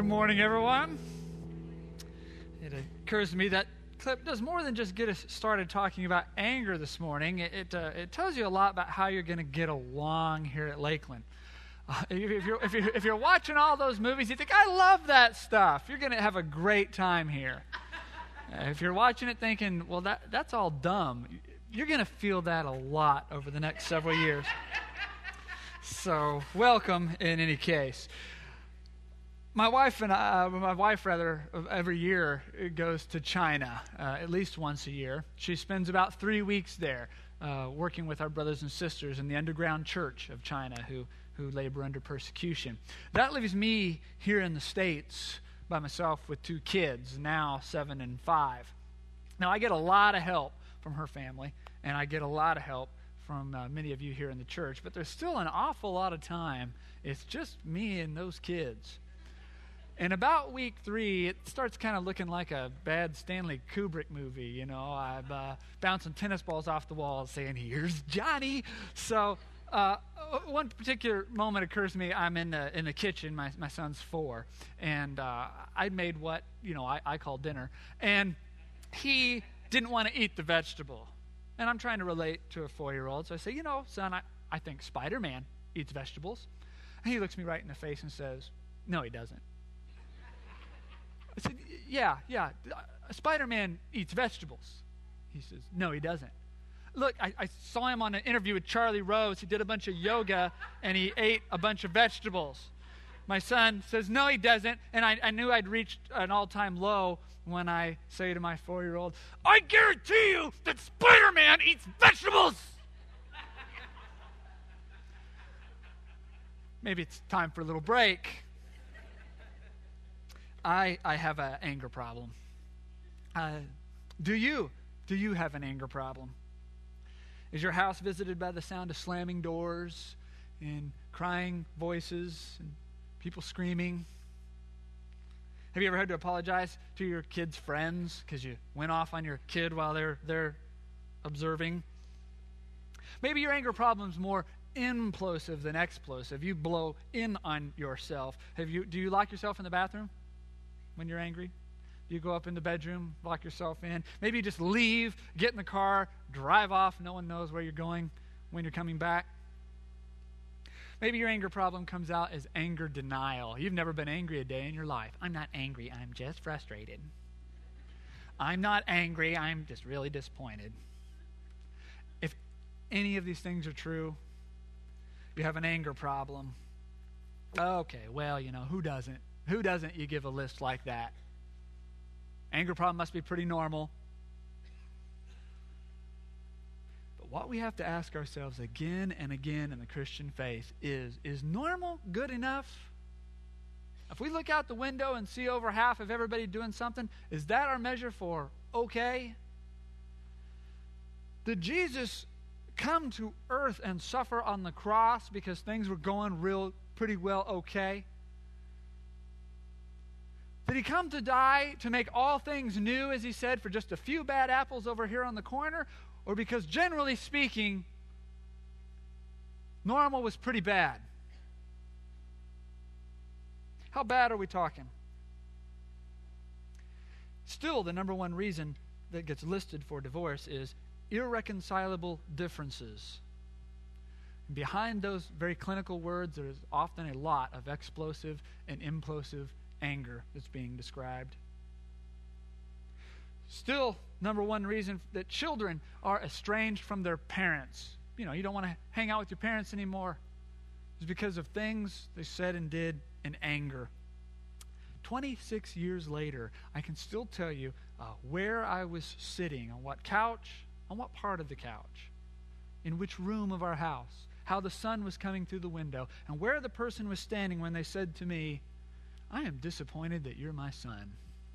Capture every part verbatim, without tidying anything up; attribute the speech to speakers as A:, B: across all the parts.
A: Good morning, everyone. It occurs to me that clip does more than just get us started talking about anger this morning. It it, uh, it tells you a lot about how you're going to get along here at Lakeland. Uh, if, if, you're, if, you're, if you're watching all those movies, you think, I love that stuff. You're going to have a great time here. Uh, if you're watching it thinking, well, that that's all dumb, you're going to feel that a lot over the next several years. So, welcome in any case. My wife and I, uh, my wife rather, every year goes to China, uh, at least once a year. She spends about three weeks there, uh, working with our brothers and sisters in the underground church of China who, who labor under persecution. That leaves me here in the States by myself with two kids, now seven and five. Now, I get a lot of help from her family, and I get a lot of help from uh, many of you here in the church, but there's still an awful lot of time. It's just me and those kids. And about week three, it starts kind of looking like a bad Stanley Kubrick movie. You know, I'm uh, bouncing tennis balls off the wall saying, here's Johnny. So uh, one particular moment occurs to me. I'm in the, in the kitchen. My, my son's four. And uh, I made what, you know, I, I call dinner. And he didn't want to eat the vegetable. And I'm trying to relate to a four-year-old. So I say, you know, son, I, I think Spider-Man eats vegetables. And he looks me right in the face and says, no, he doesn't. I said, yeah, yeah, Spider-Man eats vegetables. He says, no, he doesn't. Look, I, I saw him on an interview with Charlie Rose. He did a bunch of yoga, and he ate a bunch of vegetables. My son says, no, he doesn't. And I, I knew I'd reached an all-time low when I say to my four-year-old, I guarantee you that Spider-Man eats vegetables. Maybe it's time for a little break. I, I have an anger problem. Uh, do you? Do you have an anger problem? Is your house visited by the sound of slamming doors and crying voices and people screaming? Have you ever had to apologize to your kids' friends because you went off on your kid while they're they're observing? Maybe your anger problem is more implosive than explosive. You blow in on yourself. Have you? Do you lock yourself in the bathroom when you're angry? Do you go up in the bedroom, lock yourself in? Maybe you just leave, get in the car, drive off. No one knows where you're going when you're coming back. Maybe your anger problem comes out as anger denial. You've never been angry a day in your life. I'm not angry. I'm just frustrated. I'm not angry. I'm just really disappointed. If any of these things are true, you have an anger problem. Okay, well, you know, who doesn't? Who doesn't you give a list like that? Anger problem must be pretty normal. But what we have to ask ourselves again and again in the Christian faith is, is normal good enough? If we look out the window and see over half of everybody doing something, is that our measure for okay? Did Jesus come to earth and suffer on the cross because things were going real pretty well okay? Did he come to die to make all things new, as he said, for just a few bad apples over here on the corner? Or because, generally speaking, normal was pretty bad? How bad are we talking? Still, the number one reason that gets listed for divorce is irreconcilable differences. And behind those very clinical words, there is often a lot of explosive and implosive anger that's being described. Still, number one reason that children are estranged from their parents, you know, you don't want to hang out with your parents anymore, is because of things they said and did in anger. twenty-six years later, I can still tell you uh, where I was sitting, on what couch, on what part of the couch, in which room of our house, how the sun was coming through the window, and where the person was standing when they said to me, I am disappointed that you're my son.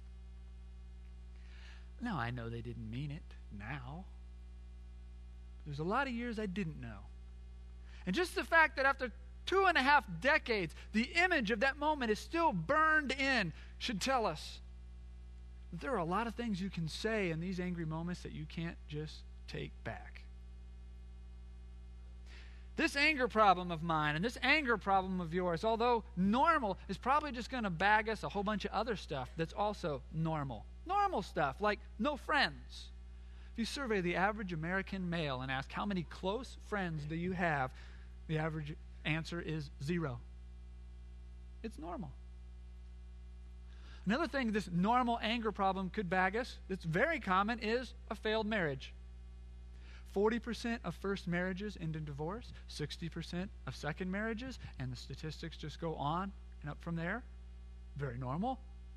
A: Now, I know they didn't mean it now. There's a lot of years I didn't know. And just the fact that after two and a half decades, the image of that moment is still burned in should tell us that there are a lot of things you can say in these angry moments that you can't just take back. This anger problem of mine and this anger problem of yours, although normal, is probably just going to bag us a whole bunch of other stuff that's also normal. Normal stuff, like no friends. If you survey the average American male and ask how many close friends do you have, the average answer is zero. It's normal. Another thing this normal anger problem could bag us, that's very common, is a failed marriage. forty percent of first marriages end in divorce, sixty percent of second marriages, and the statistics just go on and up from there. Very normal.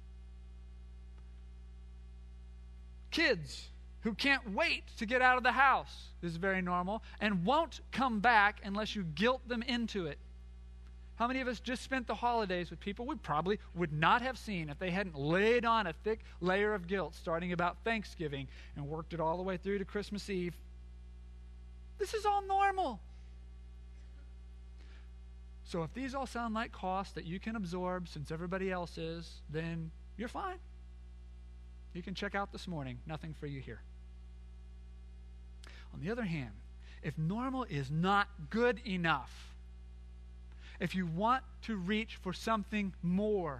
A: Kids who can't wait to get out of the house is very normal and won't come back unless you guilt them into it. How many of us just spent the holidays with people we probably would not have seen if they hadn't laid on a thick layer of guilt starting about Thanksgiving and worked it all the way through to Christmas Eve? This is all normal. So if these all sound like costs that you can absorb since everybody else is, then you're fine. You can check out this morning. Nothing for you here. On the other hand, if normal is not good enough, if you want to reach for something more,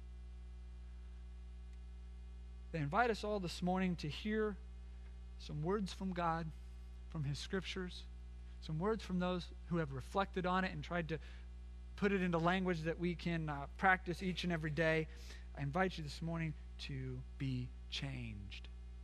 A: they invite us all this morning to hear some words from God, from His Scriptures, some words from those who have reflected on it and tried to put it into language that we can uh, practice each and every day. I invite you this morning to be changed.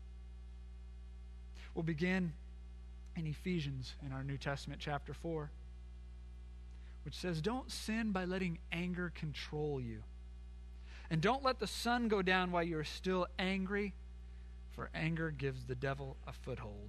A: We'll begin in Ephesians in our New Testament, chapter four, which says, "Don't sin by letting anger control you. And don't let the sun go down while you are still angry, for anger gives the devil a foothold."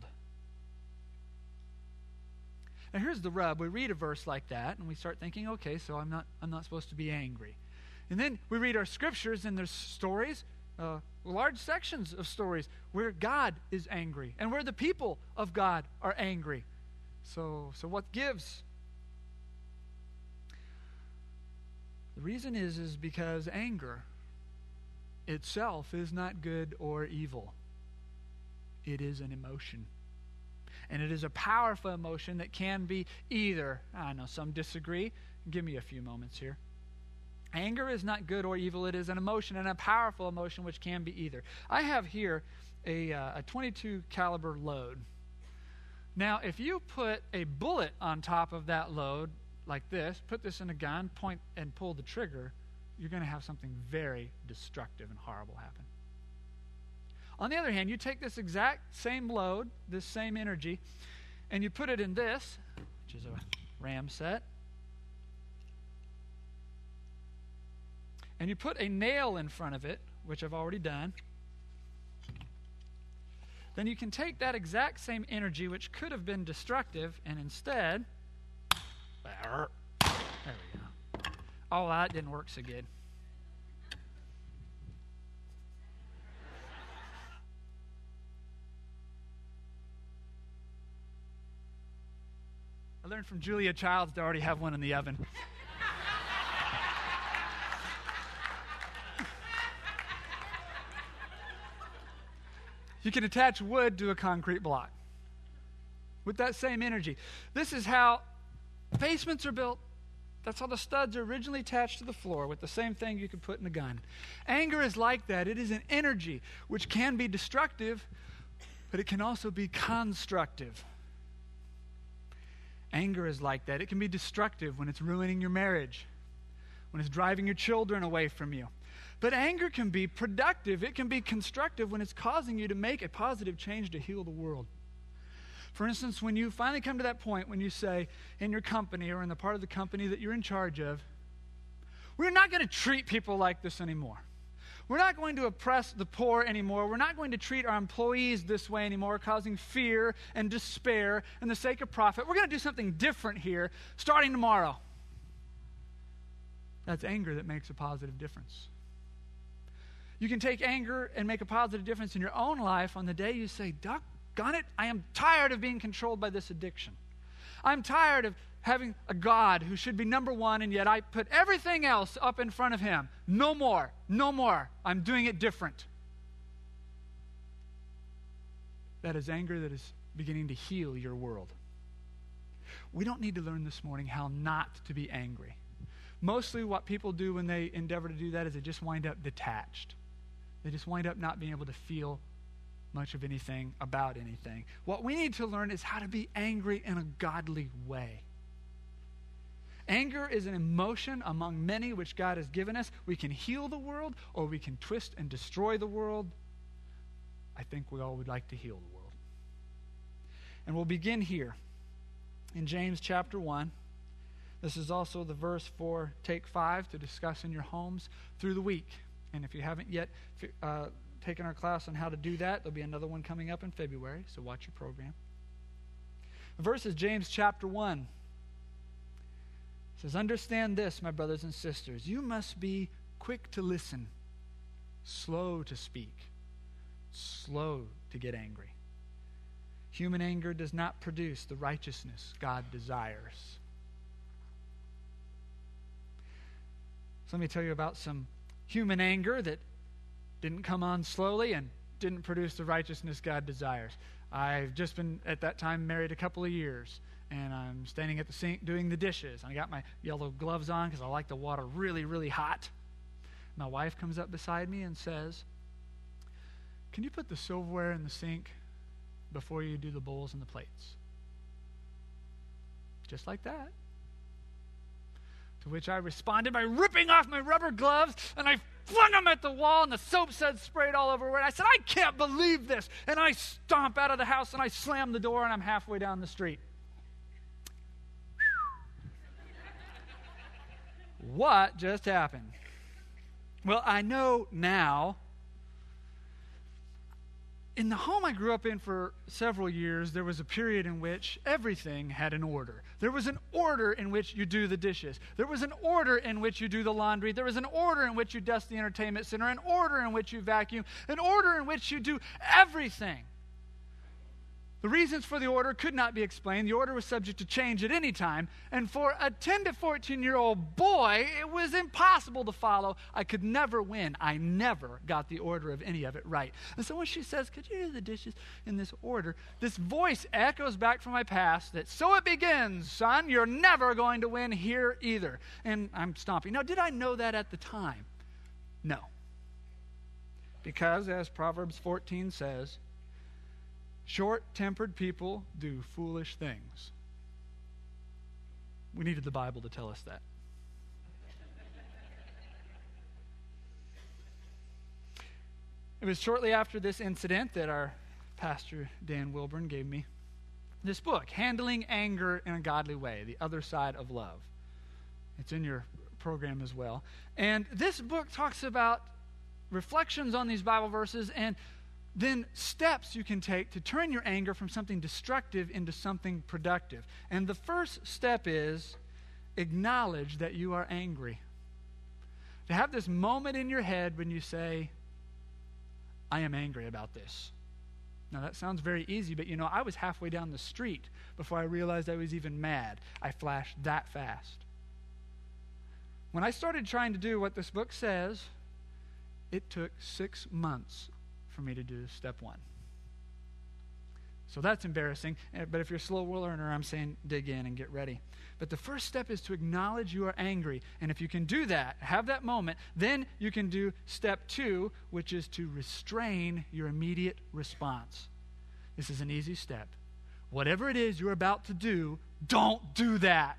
A: Now here's the rub. We read a verse like that and we start thinking, okay, so I'm not I'm not supposed to be angry. And then we read our scriptures and there's stories, uh, large sections of stories where God is angry and where the people of God are angry. So, so what gives? The reason is, is because anger itself is not good or evil. It is an emotion. And it is a powerful emotion that can be either. I know some disagree. Give me a few moments here. Anger is not good or evil. It is an emotion, and a powerful emotion which can be either. I have here a, uh, a twenty-two caliber load. Now, if you put a bullet on top of that load like this, put this in a gun, point and pull the trigger, you're going to have something very destructive and horrible happen. On the other hand, you take this exact same load, this same energy, and you put it in this, which is a ram set, and you put a nail in front of it, which I've already done, then you can take that exact same energy, which could have been destructive, and instead, there we go. Oh, that didn't work so good. I learned from Julia Childs to already have one in the oven. You can attach wood to a concrete block with that same energy. This is how basements are built. That's how the studs are originally attached to the floor, with the same thing you could put in a gun. Anger is like that. It is an energy which can be destructive, but it can also be constructive. Anger is like that. It can be destructive when it's ruining your marriage, when it's driving your children away from you. But anger can be productive. It can be constructive when it's causing you to make a positive change to heal the world. For instance, when you finally come to that point when you say in your company or in the part of the company that you're in charge of, we're not going to treat people like this anymore. We're not going to oppress the poor anymore. We're not going to treat our employees this way anymore, causing fear and despair in the sake of profit. We're going to do something different here starting tomorrow. That's anger that makes a positive difference. You can take anger and make a positive difference in your own life on the day you say, doggone it, I am tired of being controlled by this addiction. I'm tired of having a God who should be number one, and yet I put everything else up in front of Him. No more, no more. I'm doing it different. That is anger that is beginning to heal your world. we don't need to learn this morning how not to be angry. Mostly what people do when they endeavor to do that is they just wind up detached. They just wind up not being able to feel much of anything about anything. What we need to learn is how to be angry in a godly way. Anger is an emotion among many which God has given us. We can heal the world or we can twist and destroy the world. I think we all would like to heal the world. And we'll begin here in James chapter one. This is also the verse for Take Five to discuss in your homes through the week. And if you haven't yet uh, taken our class on how to do that, there'll be another one coming up in February, so watch your program. The verse is James chapter one. It says, "Understand this, my brothers and sisters. You must be quick to listen, slow to speak, slow to get angry. Human anger does not produce the righteousness God desires." So let me tell you about some human anger that didn't come on slowly and didn't produce the righteousness God desires. I've just been, at that time, married a couple of years, and I'm standing at the sink doing the dishes. I got my yellow gloves on because I like the water really, really hot. My wife comes up beside me and says, "Can you put the silverware in the sink before you do the bowls and the plates?" Just like that. To which I responded by ripping off my rubber gloves, and I flung them at the wall, and the soap suds sprayed all over it. I said, "I can't believe this." And I stomp out of the house, and I slam the door, and I'm halfway down the street. What just happened? Well, I know now. In the home I grew up in for several years, there was a period in which everything had an order. There was an order in which you do the dishes. There was an order in which you do the laundry. There was an order in which you dust the entertainment center, an order in which you vacuum, an order in which you do everything. The reasons for the order could not be explained. The order was subject to change at any time. And for a ten to fourteen-year-old boy, it was impossible to follow. I could never win. I never got the order of any of it right. And so when she says, "Could you do the dishes in this order?" this voice echoes back from my past that, "So it begins, son. You're never going to win here either." And I'm stomping. Now, did I know that at the time? No. Because, as Proverbs fourteen says, short-tempered people do foolish things. We needed the Bible to tell us that. It was shortly after this incident that our pastor, Dan Wilburn, gave me this book, Handling Anger in a Godly Way, The Other Side of Love. It's in your program as well. And this book talks about reflections on these Bible verses and then steps you can take to turn your anger from something destructive into something productive. And the first step is acknowledge that you are angry. To have this moment in your head when you say, "I am angry about this." Now that sounds very easy, but you know, I was halfway down the street before I realized I was even mad. I flashed that fast. When I started trying to do what this book says, it took six months for me to do step one. So that's embarrassing. But if you're a slow learner, I'm saying dig in and get ready. But the first step is to acknowledge you are angry. And if you can do that, have that moment, then you can do step two, which is to restrain your immediate response. This is an easy step. Whatever it is you're about to do, don't do that.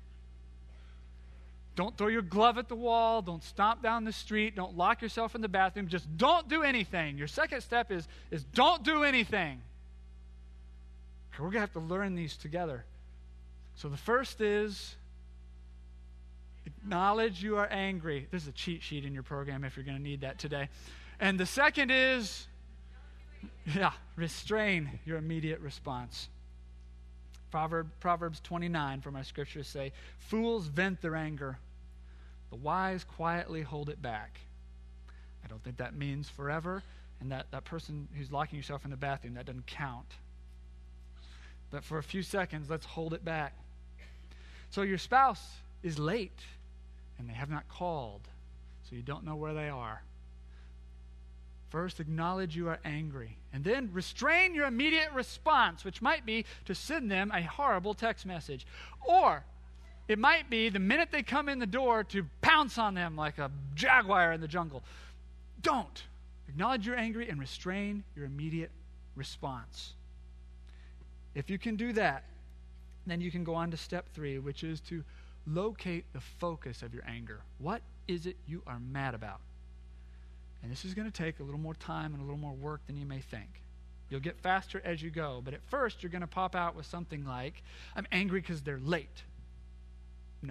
A: Don't throw your glove at the wall. Don't stomp down the street. Don't lock yourself in the bathroom. Just don't do anything. Your second step is, is don't do anything. We're going to have to learn these together. So the first is acknowledge you are angry. This is a cheat sheet in your program if you're going to need that today. And the second is, yeah, restrain your immediate response. Proverb, Proverbs twenty-nine from our scriptures say, "Fools vent their anger. The wise quietly hold it back." I don't think that means forever, and that, that person who's locking yourself in the bathroom, that doesn't count. But for a few seconds, let's hold it back. So your spouse is late, and they have not called, so you don't know where they are. First, acknowledge you are angry, and then restrain your immediate response, which might be to send them a horrible text message. Or it might be the minute they come in the door to pounce on them like a jaguar in the jungle. Don't. Acknowledge you're angry and restrain your immediate response. If you can do that, then you can go on to step three, which is to locate the focus of your anger. What is it you are mad about? And this is going to take a little more time and a little more work than you may think. You'll get faster as you go, but at first you're going to pop out with something like, I'm angry because they're late. No.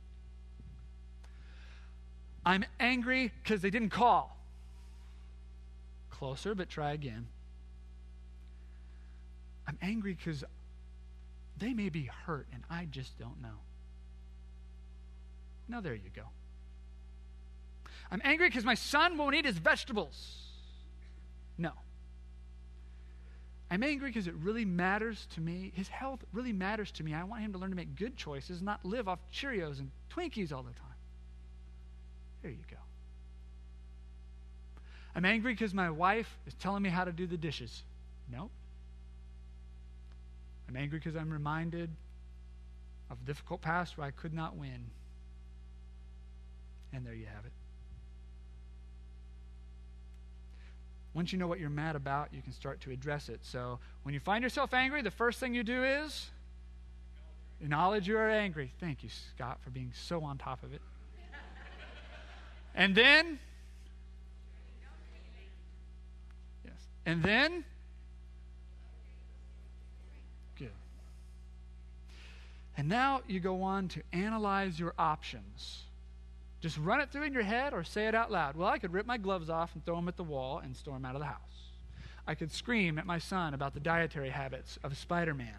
A: I'm angry because they didn't call. Closer, but try again. I'm angry because they may be hurt and I just don't know. Now there you go. I'm angry because my son won't eat his vegetables. No. I'm angry because it really matters to me. His health really matters to me. I want him to learn to make good choices, not live off Cheerios and Twinkies all the time. There you go. I'm angry because my wife is telling me how to do the dishes. No. I'm angry because I'm reminded of a difficult past where I could not win. And there you have it. Once you know what you're mad about, you can start to address it. So when you find yourself angry, the first thing you do is acknowledge you are angry. Thank you, Scott, for being so on top of it. And then, yes. And then, good. And now you go on to analyze your options. Just run it through in your head or say it out loud. Well, I could rip my gloves off and throw them at the wall and storm out of the house. I could scream at my son about the dietary habits of Spider-Man.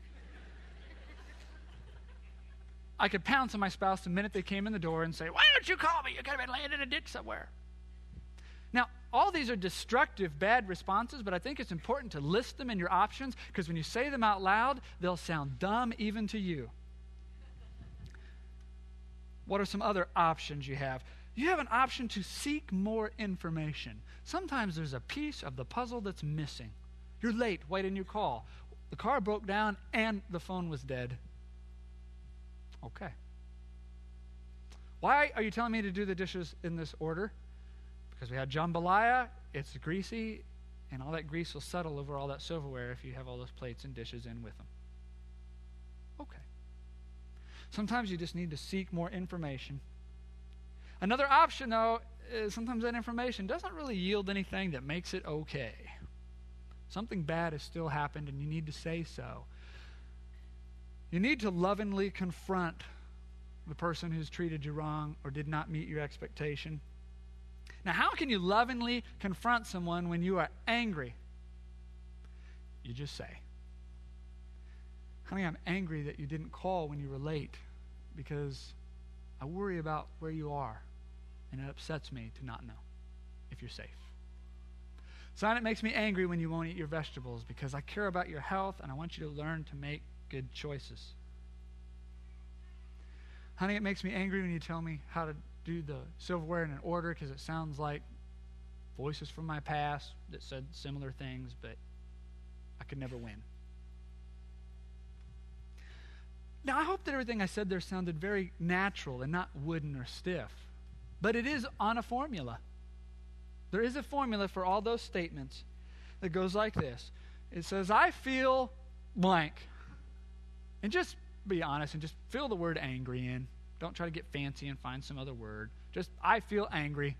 A: I could pounce on my spouse the minute they came in the door and say, why don't you call me? You could have been laying in a ditch somewhere. Now, all these are destructive, bad responses, but I think it's important to list them in your options because when you say them out loud, they'll sound dumb even to you. What are some other options you have? You have an option to seek more information. Sometimes there's a piece of the puzzle that's missing. You're late. Why didn't you call? The car broke down and the phone was dead. Okay. Why are you telling me to do the dishes in this order? Because we had jambalaya, it's greasy, and all that grease will settle over all that silverware if you have all those plates and dishes in with them. Okay. Sometimes you just need to seek more information. Another option, though, is sometimes that information doesn't really yield anything that makes it okay. Something bad has still happened, and you need to say so. You need to lovingly confront the person who's treated you wrong or did not meet your expectation. Now, how can you lovingly confront someone when you are angry? You just say, honey, I'm angry that you didn't call when you were late because I worry about where you are, and it upsets me to not know if you're safe. Son, it makes me angry when you won't eat your vegetables because I care about your health and I want you to learn to make good choices. Honey, it makes me angry when you tell me how to do the silverware in an order because it sounds like voices from my past that said similar things, but I could never win. Now, I hope that everything I said there sounded very natural and not wooden or stiff, but it is on a formula. There is a formula for all those statements that goes like this. It says, I feel blank. And just be honest and just fill the word angry in. Don't try to get fancy and find some other word. Just, I feel angry.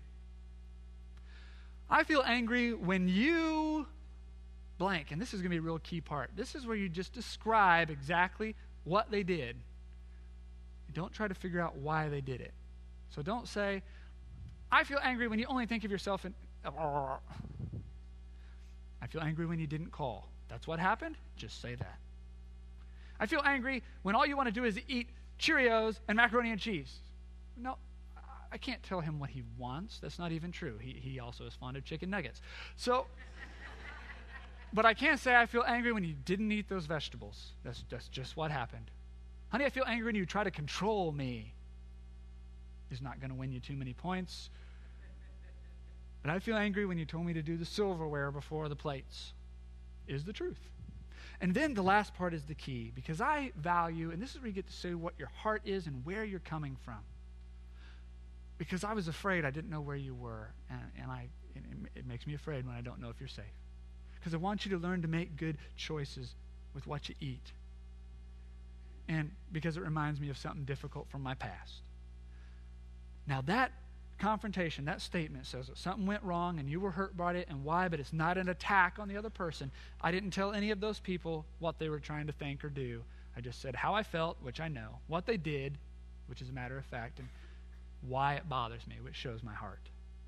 A: I feel angry when you blank. And this is going to be a real key part. This is where you just describe exactly what they did. Don't try to figure out why they did it. So don't say, I feel angry when you only think of yourself in... I feel angry when you didn't call. That's what happened? Just say that. I feel angry when all you want to do is eat Cheerios and macaroni and cheese. No, I can't tell him what he wants. That's not even true. He he also is fond of chicken nuggets. So, but I can't say I feel angry when you didn't eat those vegetables. That's, that's just what happened. Honey, I feel angry when you try to control me. It's not going to win you too many points. But I feel angry when you told me to do the silverware before the plates, is the truth. And then the last part is the key, because I value, and this is where you get to say what your heart is and where you're coming from. Because I was afraid I didn't know where you were, and, and I it, it makes me afraid when I don't know if you're safe. Because I want you to learn to make good choices with what you eat. And because it reminds me of something difficult from my past. Now that confrontation, that statement says that something went wrong and you were hurt by it and why, but it's not an attack on the other person. I didn't tell any of those people what they were trying to think or do. I just said how I felt, which I know, what they did, which is a matter of fact, and why it bothers me, which shows my heart.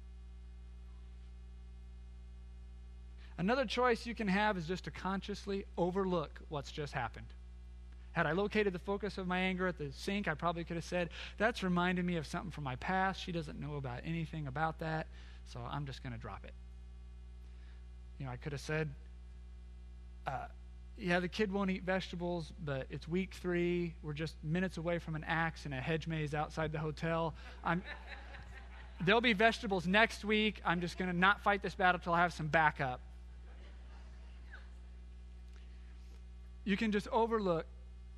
A: Another choice you can have is just to consciously overlook what's just happened. Had I located the focus of my anger at the sink, I probably could have said, that's reminding me of something from my past. She doesn't know about anything about that, so I'm just going to drop it. You know, I could have said, uh, yeah, the kid won't eat vegetables, but it's week three. We're just minutes away from an axe in a hedge maze outside the hotel. I'm, there'll be vegetables next week. I'm just going to not fight this battle till I have some backup. You can just overlook.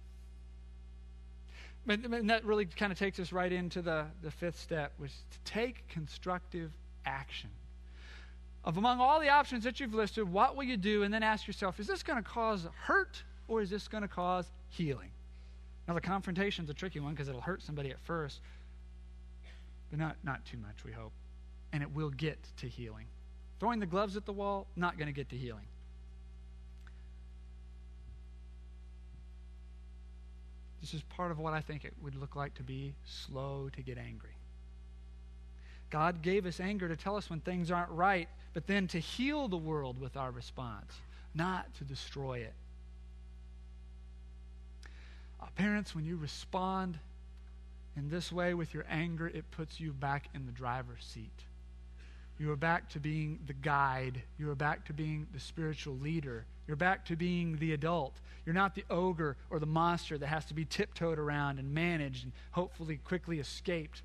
A: But, and that really kind of takes us right into the, the fifth step, which is to take constructive action. Of among all the options that you've listed, what will you do? And then ask yourself, is this going to cause hurt or is this going to cause healing? Now, the confrontation's a tricky one because it'll hurt somebody at first, but not, not too much, we hope. And it will get to healing. Throwing the gloves at the wall, not going to get to healing. This is part of what I think it would look like to be slow to get angry. God gave us anger to tell us when things aren't right, but then to heal the world with our response, not to destroy it. Uh, parents, when you respond in this way with your anger, it puts you back in the driver's seat. You are back to being the guide. You are back to being the spiritual leader. You're back to being the adult. You're not the ogre or the monster that has to be tiptoed around and managed and hopefully quickly escaped.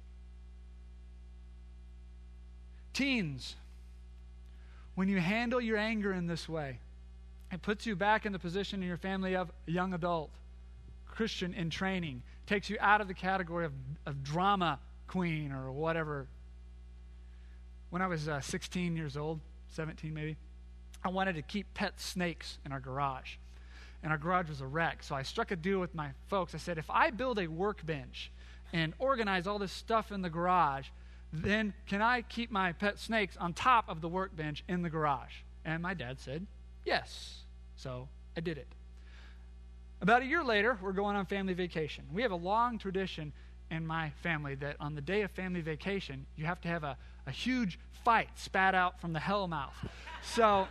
A: Teens, when you handle your anger in this way, it puts you back in the position in your family of a young adult, Christian in training, takes you out of the category of, of drama queen or whatever. When I was uh, sixteen years old, seventeen maybe, I wanted to keep pet snakes in our garage. And our garage was a wreck. So I struck a deal with my folks. I said, if I build a workbench and organize all this stuff in the garage, then can I keep my pet snakes on top of the workbench in the garage? And my dad said, yes. So I did it. About a year later, we're going on family vacation. We have a long tradition in my family that on the day of family vacation, you have to have a, a huge fight spat out from the hell mouth. So,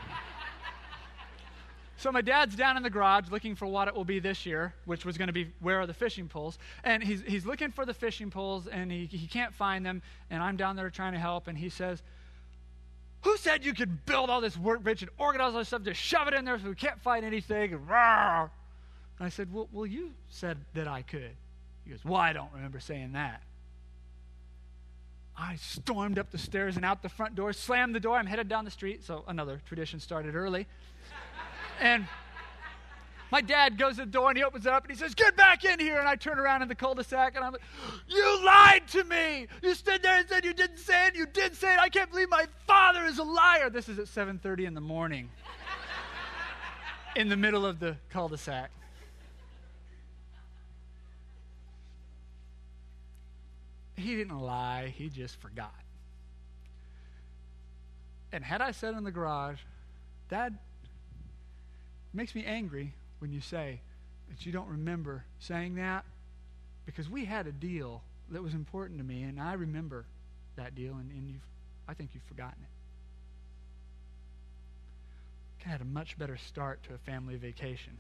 A: so my dad's down in the garage looking for what it will be this year, which was going to be where are the fishing poles. And he's he's looking for the fishing poles, and he, he can't find them. And I'm down there trying to help, and he says, who said you could build all this workbench and organize all this stuff, just shove it in there so we can't find anything? And, and I said, well, well, you said that I could. He goes, well, I don't remember saying that. I stormed up the stairs and out the front door, slammed the door. I'm headed down the street, so another tradition started early. And my dad goes to the door and he opens it up and he says, get back in here. And I turn around in the cul-de-sac and I'm like, you lied to me. You stood there and said you didn't say it. You did say it. I can't believe my father is a liar. This is at seven thirty in the morning in the middle of the cul-de-sac. He didn't lie. He just forgot. And had I said in the garage, Dad, it makes me angry when you say that you don't remember saying that, because we had a deal that was important to me, and I remember that deal, and, and you've, I think you've forgotten it. I had a much better start to a family vacation.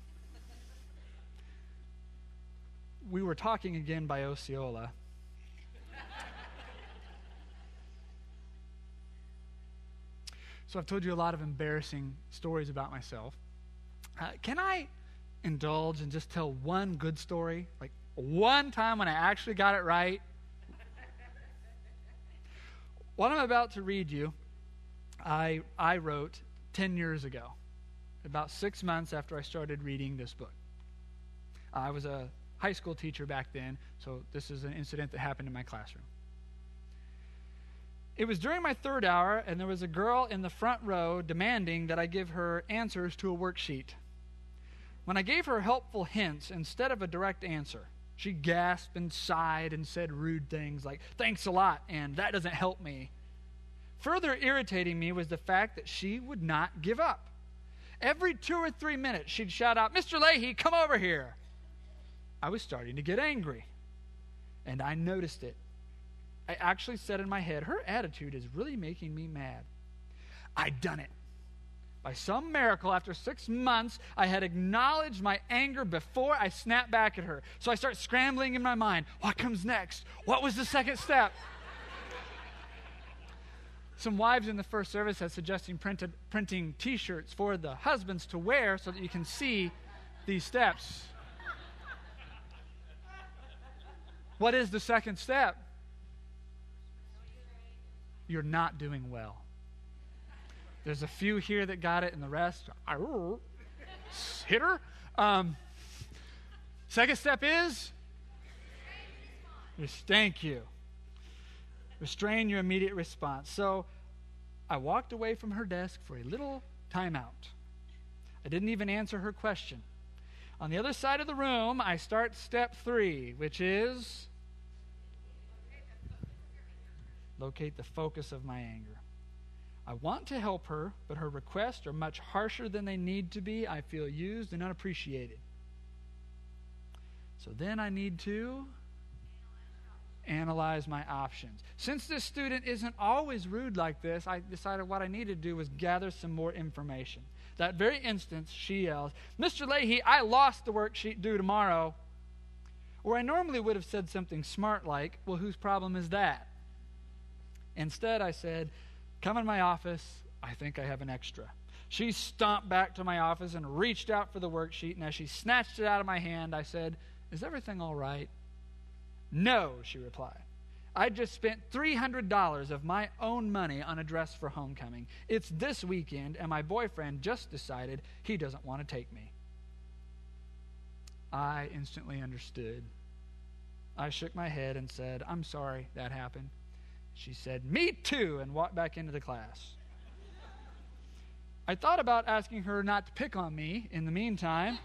A: We were talking again by Osceola. So I've told you a lot of embarrassing stories about myself. Uh, can I indulge and just tell one good story? Like one time when I actually got it right? What I'm about to read you I, I wrote ten years ago, about six months after I started reading this book. I was a high school teacher back then, so this is an incident that happened in my classroom. It was during my third hour, and there was a girl in the front row demanding that I give her answers to a worksheet. When I gave her helpful hints instead of a direct answer, she gasped and sighed and said rude things like, "Thanks a lot," and "That doesn't help me." Further irritating me was the fact that she would not give up. Every two or three minutes, she'd shout out, "Mister Leahy, come over here." I was starting to get angry, and I noticed it. I actually said in my head, her attitude is really making me mad. I'd done it. By some miracle, after six months, I had acknowledged my anger before I snapped back at her. So I start scrambling in my mind. What comes next? What was the second step? Some wives in the first service had suggested printed, printing T-shirts for the husbands to wear so that you can see these steps. What is the second step? You're not doing well. There's a few here that got it, and the rest, hit her. Um, second step is? Thank you. Restrain your immediate response. So I walked away from her desk for a little timeout. I didn't even answer her question. On the other side of the room, I start step three, which is locate the focus of my anger. I want to help her, but her requests are much harsher than they need to be. I feel used and unappreciated. So then I need to analyze my options. Since this student isn't always rude like this, I decided what I needed to do was gather some more information. That very instant, she yells, "Mister Leahy, I lost the worksheet due tomorrow." Or I normally would have said something smart like, "Well, whose problem is that?" Instead, I said, "Come in my office. I think I have an extra." She stomped back to my office and reached out for the worksheet, and as she snatched it out of my hand, I said, "Is everything all right?" "No," she replied. "I just spent three hundred dollars of my own money on a dress for homecoming. It's this weekend, and my boyfriend just decided he doesn't want to take me." I instantly understood. I shook my head and said, "I'm sorry that happened." She said, "Me too," and walked back into the class. I thought about asking her not to pick on me in the meantime.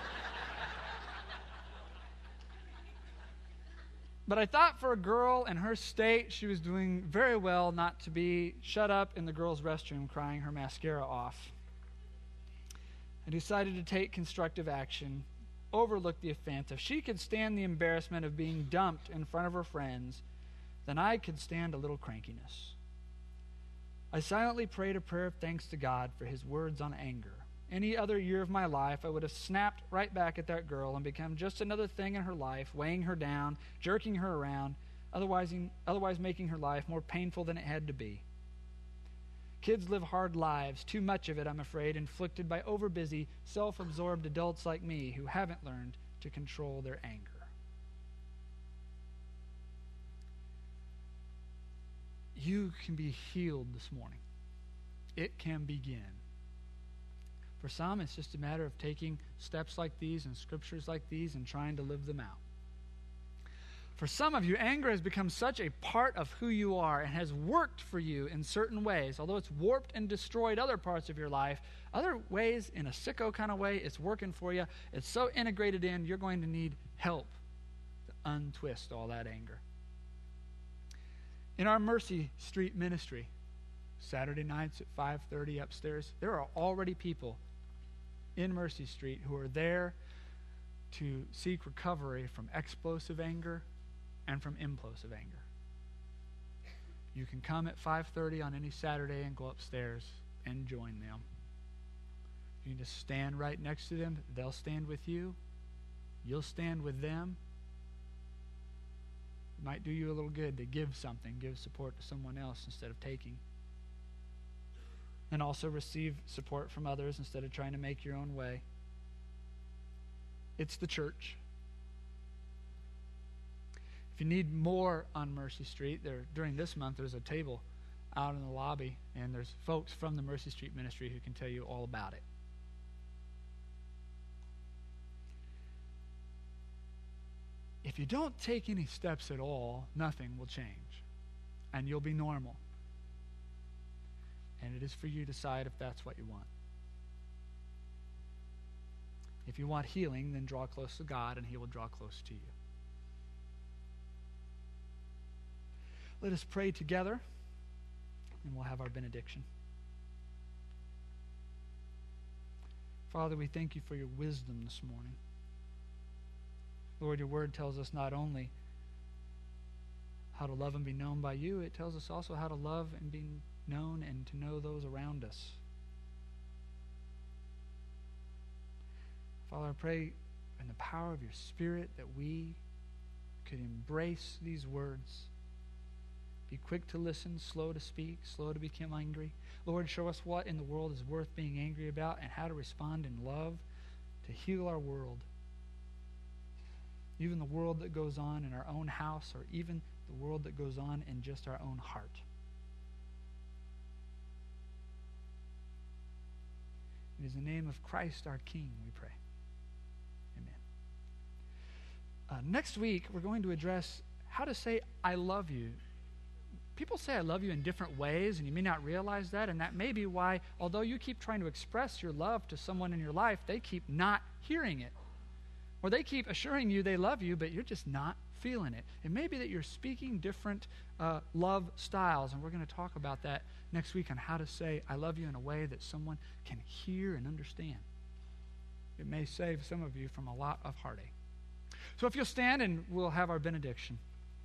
A: But I thought for a girl in her state, she was doing very well not to be shut up in the girls' restroom crying her mascara off. I decided to take constructive action, overlook the offense. If she could stand the embarrassment of being dumped in front of her friends, then I could stand a little crankiness. I silently prayed a prayer of thanks to God for his words on anger. Any other year of my life, I would have snapped right back at that girl and become just another thing in her life, weighing her down, jerking her around, otherwise, otherwise making her life more painful than it had to be. Kids live hard lives, too much of it, I'm afraid, inflicted by overbusy, self-absorbed adults like me who haven't learned to control their anger. You can be healed this morning. It can begin. For some, it's just a matter of taking steps like these and scriptures like these and trying to live them out. For some of you, anger has become such a part of who you are and has worked for you in certain ways. Although it's warped and destroyed other parts of your life, other ways, in a sicko kind of way, it's working for you. It's so integrated in, you're going to need help to untwist all that anger. In our Mercy Street ministry, Saturday nights at five thirty upstairs, there are already people in Mercy Street who are there to seek recovery from explosive anger and from implosive anger. You can come at five thirty on any Saturday and go upstairs and join them. You can just stand right next to them. They'll stand with you. You'll stand with them. It might do you a little good to give something, give support to someone else instead of taking. And also receive support from others instead of trying to make your own way. It's the church. If you need more on Mercy Street, there during this month there's a table out in the lobby, and there's folks from the Mercy Street Ministry who can tell you all about it. If you don't take any steps at all, nothing will change, and you'll be normal. And it is for you to decide if that's what you want. If you want healing, then draw close to God, and He will draw close to you. Let us pray together, and we'll have our benediction. Father, we thank you for your wisdom this morning. Lord, your word tells us not only how to love and be known by you, it tells us also how to love and be known and to know those around us. Father, I pray in the power of your Spirit that we could embrace these words. Be quick to listen, slow to speak, slow to become angry. Lord, show us what in the world is worth being angry about and how to respond in love to heal our world. Even the world that goes on in our own house, or even the world that goes on in just our own heart. It is in the name of Christ our King we pray. Amen. Uh, next week, we're going to address how to say I love you. People say I love you in different ways, and you may not realize that, and that may be why, although you keep trying to express your love to someone in your life, they keep not hearing it. Or they keep assuring you they love you, but you're just not feeling it. It may be that you're speaking different uh, love styles, and we're going to talk about that next week on how to say I love you in a way that someone can hear and understand. It may save some of you from a lot of heartache. So if you'll stand, and we'll have our benediction.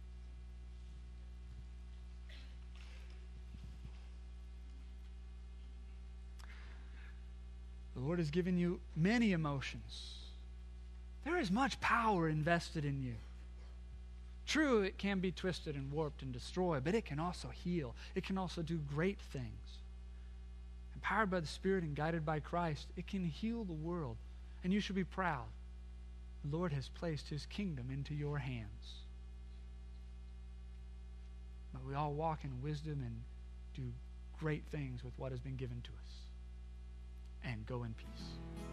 A: The Lord has given you many emotions. There is much power invested in you. True, it can be twisted and warped and destroyed, but it can also heal. It can also do great things. Empowered by the Spirit and guided by Christ, it can heal the world, and you should be proud. The Lord has placed His kingdom into your hands. But we all walk in wisdom and do great things with what has been given to us. And go in peace.